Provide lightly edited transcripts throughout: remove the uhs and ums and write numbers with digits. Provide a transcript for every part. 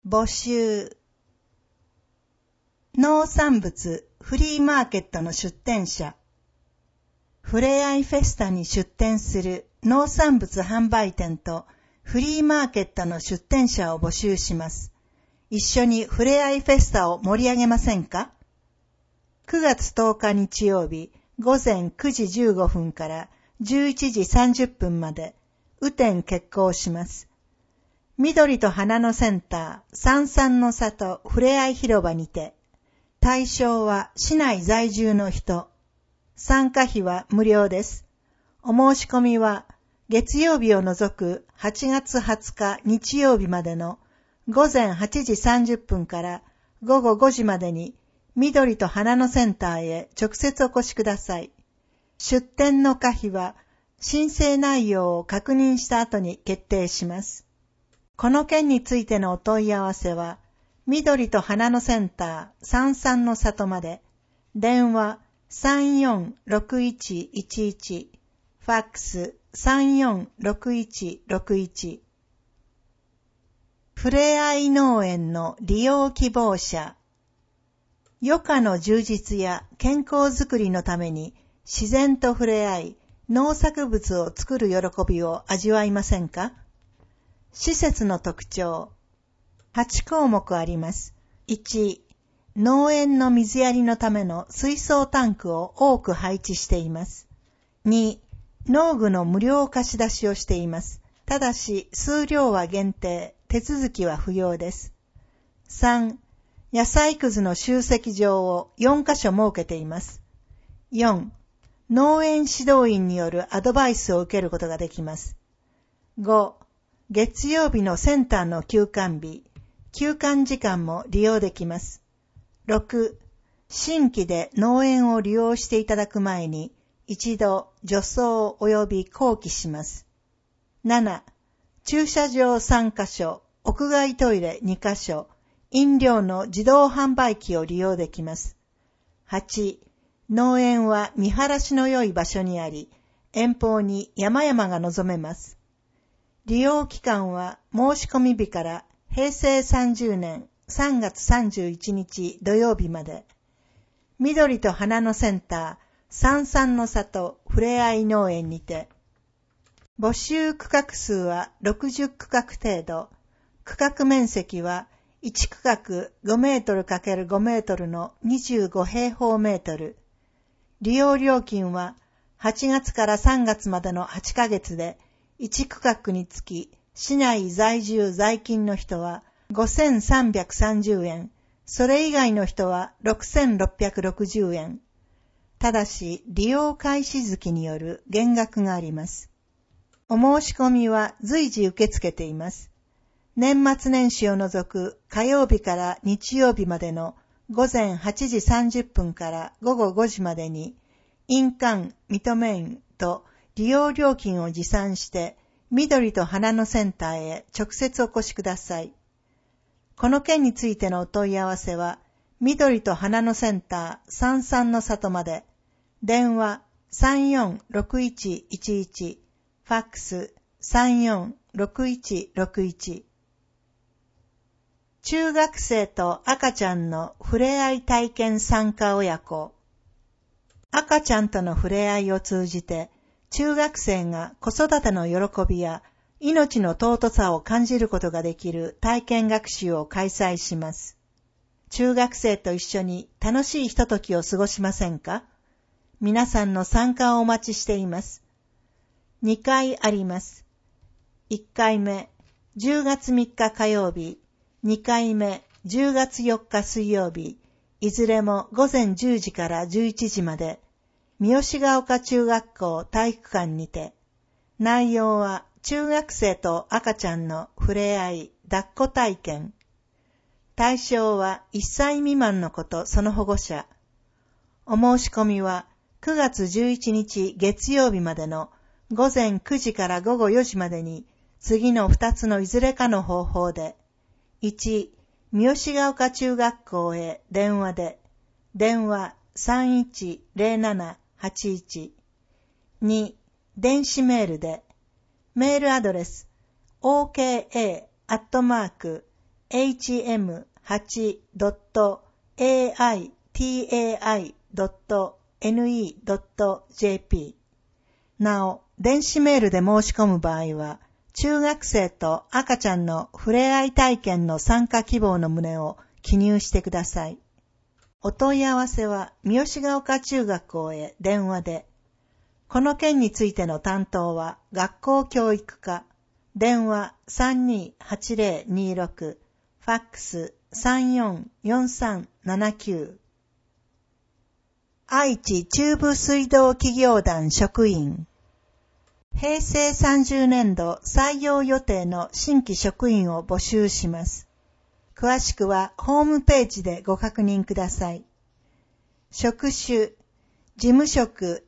募集。農産物フリーマーケットの出店者。ふれあいフェスタに出店する農産物販売店とフリーマーケットの出店者を募集します。一緒にふれあいフェスタを盛り上げませんか？ 9 月10日日曜日午前9時15分から11時30分まで雨天決行します。緑と花のセンター三々の里ふれあい広場にて、対象は市内在住の人。参加費は無料です。お申し込みは月曜日を除く8月20日日曜日までの午前8時30分から午後5時までに緑と花のセンターへ直接お越しください。出店の可否は申請内容を確認した後に決定します。この件についてのお問い合わせは、緑と花のセンター三々の里まで、電話346111、ファックス346161。ふれあい農園の利用希望者。余暇の充実や健康づくりのために自然とふれあい、農作物を作る喜びを味わいませんか？施設の特徴。8項目あります。1、農園の水やりのための水槽タンクを多く配置しています。2、農具の無料貸し出しをしています。ただし、数量は限定、手続きは不要です。3、野菜くずの集積場を4カ所設けています。4、農園指導員によるアドバイスを受けることができます。5、月曜日のセンターの休館日、休館時間も利用できます。6、新規で農園を利用していただく前に、一度除草及び後期します。7、駐車場3カ所、屋外トイレ2カ所、飲料の自動販売機を利用できます。8、農園は見晴らしの良い場所にあり、遠方に山々が望めます。利用期間は申し込み日から平成30年3月31日土曜日まで。緑と花のセンター三々の里ふれあい農園にて。募集区画数は60区画程度。区画面積は1区画5メートル ×5 メートルの25平方メートル。利用料金は8月から3月までの8ヶ月で1区画につき市内在住在勤の人は5330円、それ以外の人は6660円。ただし利用開始月による減額があります。お申し込みは随時受け付けています。年末年始を除く火曜日から日曜日までの午前8時30分から午後5時までに印鑑、認め印と利用料金を持参して緑と花のセンターへ直接お越しください。この件についてのお問い合わせは緑と花のセンター三々の里まで、電話346111、ファックス346161。中学生と赤ちゃんのふれあい体験参加親子。赤ちゃんとのふれあいを通じて、中学生が子育ての喜びや命の尊さを感じることができる体験学習を開催します。中学生と一緒に楽しいひとときを過ごしませんか？皆さんの参加をお待ちしています。2回あります。1回目、10月3日火曜日、2回目、10月4日水曜日、いずれも午前10時から11時まで、三好ヶ丘中学校体育館にて、内容は中学生と赤ちゃんのふれあい、抱っこ体験。対象は1歳未満の子とその保護者。お申し込みは9月11日月曜日までの午前9時から午後4時までに次の2つのいずれかの方法で、1、三好ヶ丘中学校へ電話で、電話310781。2、電子メールで、メールアドレス oka@ hm8.aitai.ne.jp。なお、電子メールで申し込む場合は、中学生と赤ちゃんの触れ合い体験の参加希望の旨を記入してください。お問い合わせは三好ヶ丘中学校へ電話で。この件についての担当は学校教育課。電話 328026、ファックス 344379。愛知中部水道企業団職員。平成30年度採用予定の新規職員を募集します。詳しくはホームページでご確認ください。職種、事務職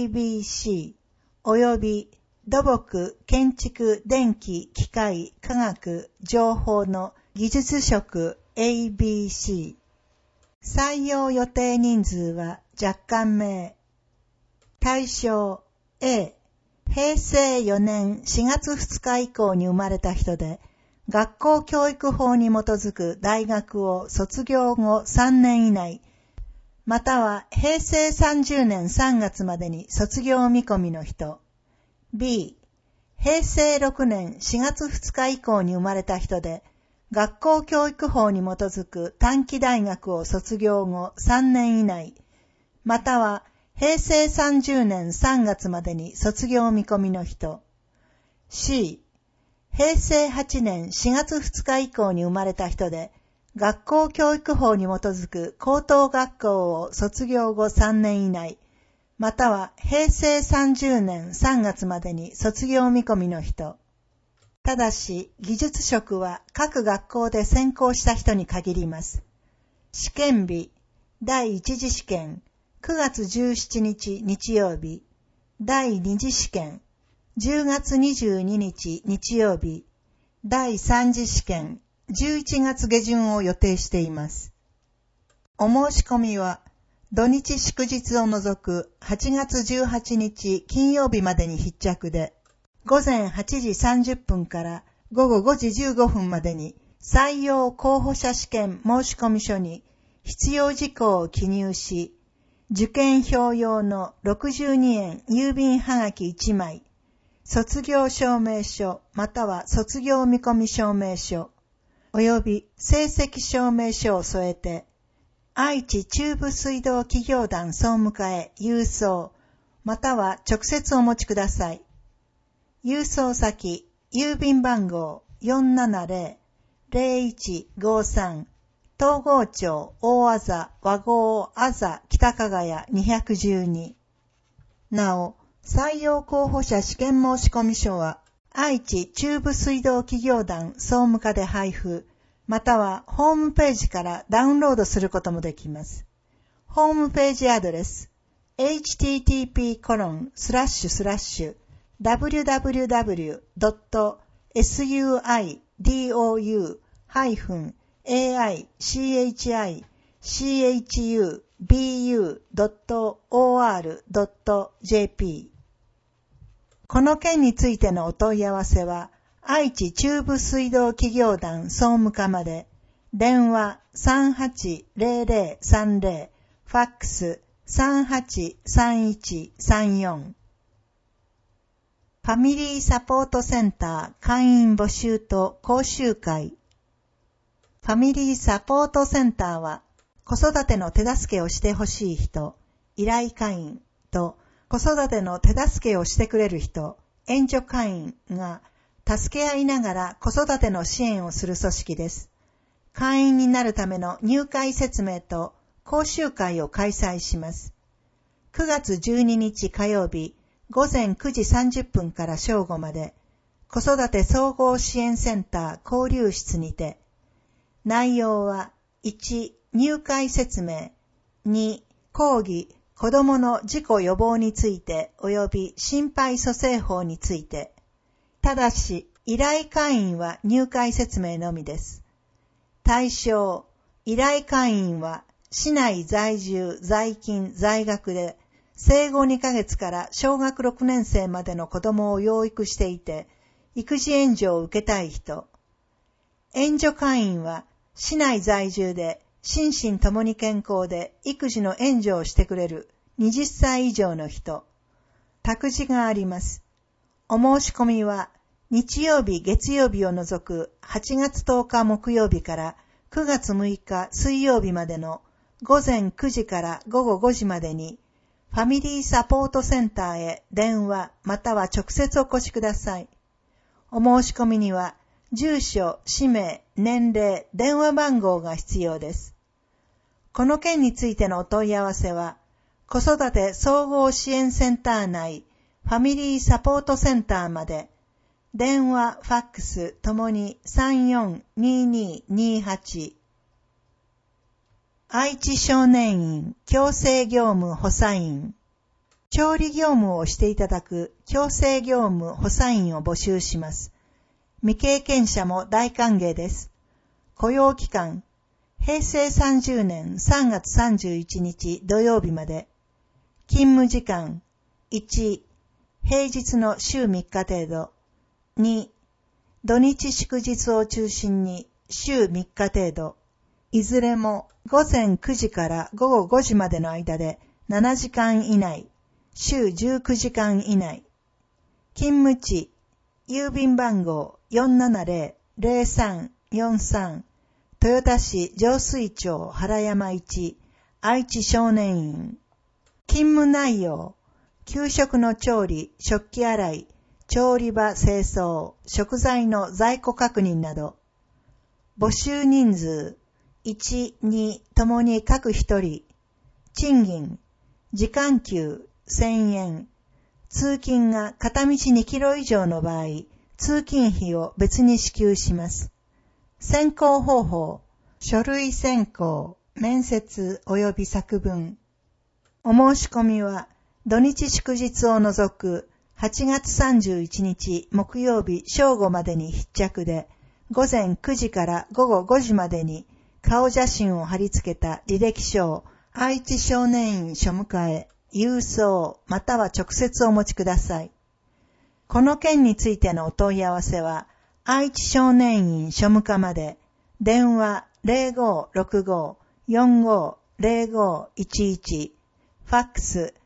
ABC および土木、建築、電気、機械、科学、情報の技術職 ABC。採用予定人数は若干名。対象 A、平成4年4月2日以降に生まれた人で、学校教育法に基づく大学を卒業後3年以内、または平成30年3月までに卒業見込みの人。B、平成6年4月2日以降に生まれた人で、学校教育法に基づく短期大学を卒業後3年以内、または平成30年3月までに卒業見込みの人。C、平成8年4月2日以降に生まれた人で、学校教育法に基づく高等学校を卒業後3年以内、または平成30年3月までに卒業見込みの人。ただし、技術職は各学校で専攻した人に限ります。試験日、第1次試験、9月17日日曜日、第2次試験、10月22日日曜日、第3次試験、11月下旬を予定しています。お申し込みは、土日祝日を除く8月18日金曜日までに必着で、午前8時30分から午後5時15分までに採用候補者試験申込書に必要事項を記入し、受験票用の62円郵便はがき1枚、卒業証明書または卒業見込み証明書、および成績証明書を添えて、愛知中部水道企業団総務課へ郵送、または直接お持ちください。郵送先、郵便番号 470-0153 東郷町大字和合あざ北加賀屋212。なお、採用候補者試験申込書は、愛知中部水道企業団総務課で配布、またはホームページからダウンロードすることもできます。ホームページアドレス、http://www.suidoichichubu.or.jp。 この件についてのお問い合わせは、愛知中部水道企業団総務課まで、電話 380030、ファックス 383134。ファミリーサポートセンター会員募集と講習会。ファミリーサポートセンターは、子育ての手助けをしてほしい人、依頼会員と子育ての手助けをしてくれる人、援助会員が助け合いながら子育ての支援をする組織です。会員になるための入会説明と講習会を開催します。9月12日火曜日、午前9時30分から正午まで、子育て総合支援センター交流室にて、内容は1、入会説明、2、講義、子どもの事故予防について及び心肺蘇生法について、ただし、依頼会員は入会説明のみです。対象、依頼会員は、市内在住、在勤、在学で、生後2ヶ月から小学6年生までの子供を養育していて、育児援助を受けたい人。 援助会員は市内在住で心身ともに健康で育児の援助をしてくれる20歳以上の人。託児があります。お申し込みは日曜日月曜日を除く8月10日木曜日から9月6日水曜日までの午前9時から午後5時までにファミリーサポートセンターへ電話または直接お越しください。お申し込みには住所、氏名、年齢、電話番号が必要です。この件についてのお問い合わせは、子育て総合支援センター内ファミリーサポートセンターまで、電話、ファックスともに342228。愛知少年院矯正業務補佐員。調理業務をしていただく矯正業務補佐員を募集します。未経験者も大歓迎です。雇用期間、平成30年3月31日土曜日まで。勤務時間、1、平日の週3日程度。2、土日祝日を中心に週3日程度。いずれも午前9時から午後5時までの間で7時間以内。週19時間以内。勤務地、郵便番号 470-0343 豊田市上水町原山1愛知少年院。勤務内容、給食の調理、食器洗い、調理場清掃、食材の在庫確認など。募集人数、1、2ともに各1人。賃金、時間給1000円。通勤が片道2キロ以上の場合、通勤費を別に支給します。選考方法、書類選考、面接及び作文。お申し込みは、土日祝日を除く8月31日木曜日正午までに必着で、午前9時から午後5時までに顔写真を貼り付けた履歴書を愛知少年院庶務課へ郵送または直接お持ちください。この件についてのお問い合わせは、愛知少年院庶務課まで、電話 0565-450511、ファックス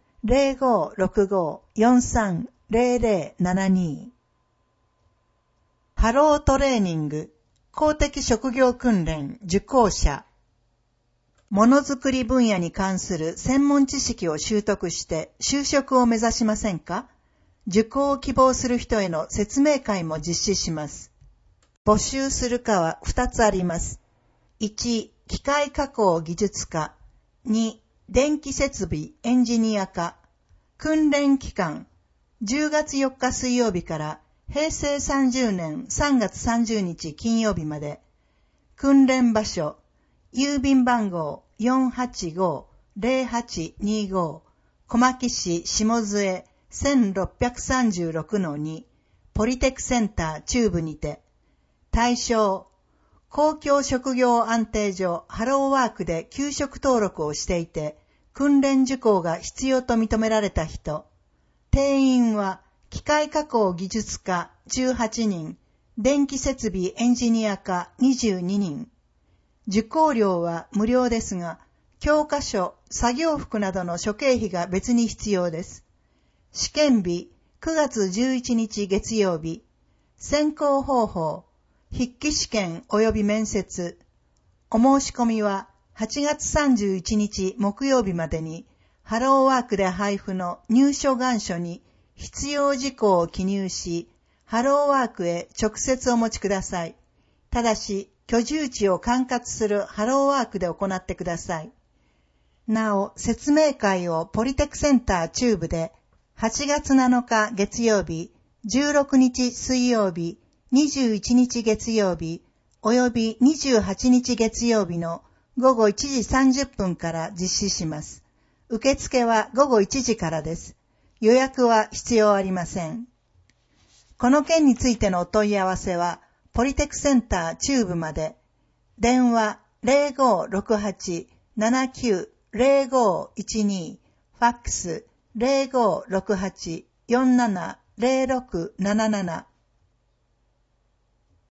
0565-430072。ハロートレーニング、公的職業訓練受講者。ものづくり分野に関する専門知識を習得して就職を目指しませんか？受講を希望する人への説明会も実施します。募集する課は2つあります。1、機械加工技術科。2、電気設備エンジニア科。訓練期間、10月4日水曜日から平成30年3月30日金曜日まで。訓練場所、郵便番号 485-0825 小牧市下津 1636-2 ポリテクセンター中部にて。対象、公共職業安定所ハローワークで給食登録をしていて、訓練受講が必要と認められた人。定員は、機械加工技術科18人、電気設備エンジニア科22人。受講料は無料ですが、教科書、作業服などの諸経費が別に必要です。試験日、9月11日月曜日。選考方法、筆記試験及び面接。お申し込みは8月31日木曜日までに、ハローワークで配布の入所願書に必要事項を記入し、ハローワークへ直接お持ちください。ただし、居住地を管轄するハローワークで行ってください。なお、説明会をポリテクセンター中部で8月7日月曜日、16日水曜日、21日月曜日、および28日月曜日の午後1時30分から実施します。受付は午後1時からです。予約は必要ありません。この件についてのお問い合わせは、ポリテクセンター中部まで、電話 0568-79-0512、ファックス 0568-470677、